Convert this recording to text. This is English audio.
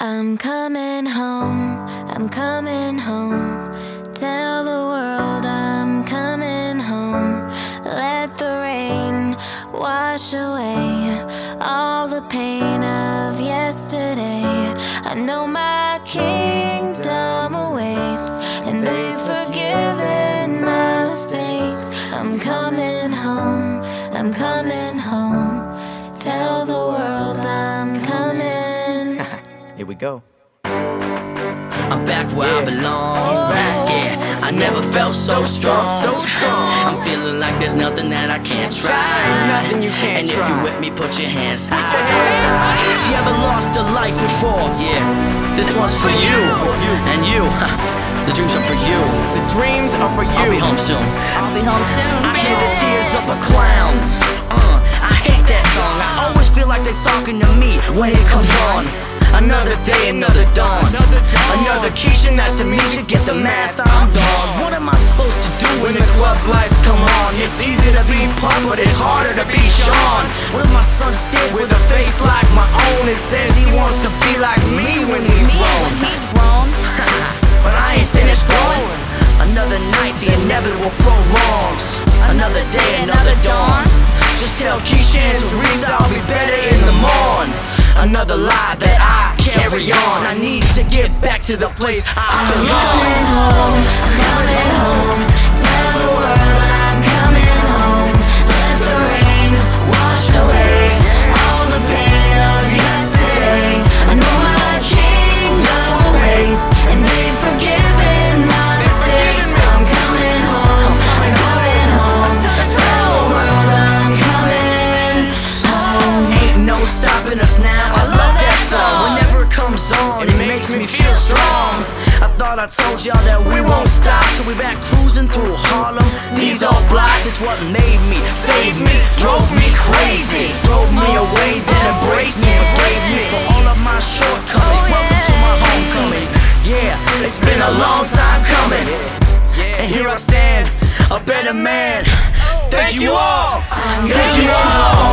I'm coming home, I'm coming home. Tell the world I'm coming home. Let the rain wash away all the pain of yesterday. I know my kingdom awaits, and they've forgiven my mistakes. I'm coming home, I'm coming home. Tell the world I'm coming. Here we go. I'm back where I belong. Yeah, I never felt so strong. I'm feeling like there's nothing that I can't try. Nothing you can't and try. if you with me, put your hands high. If you ever lost a light before, yeah, this one's for you. And you, the dreams are for you. The dreams are for you. I'll be home soon. I'll be home soon. I hear the tears of a clown. I hate that song. I always feel like they're talking to me when it comes on. Another day, another dawn. Another Keisha, nice to meet you. Get the math, I'm gone. What am I supposed to do when the club lights come on? It's easy to be Puck, but it's harder to be Sean. What if my son stares with a face like my own and says he wants to be like me when he's grown? But I ain't finished growing. Another night, the inevitable prolongs. Another day, another dawn. Just tell Keisha and Teresa I'll be better in the morn. Another lie that I carry on. I need to get back to the place I belong. Coming home, I'm coming home. Tell the world I'm coming home. Let the rain wash away all the pain of yesterday. I know my kingdom awaits, and they've forgiven my mistakes. I'm coming home, I'm coming home. Tell the world I'm coming home. Ain't no stopping us now. I love that song. Whenever it comes on, it makes me feel strong. I thought I told y'all that we won't stop till we back cruising through Harlem. These old blocks is what made me, saved me, drove me crazy. Drove me away, then embraced me, forgave me for all of my shortcomings. Welcome to my homecoming. Yeah, it's been a long time coming, and here I stand, a better man. Thank you all. Thank you all.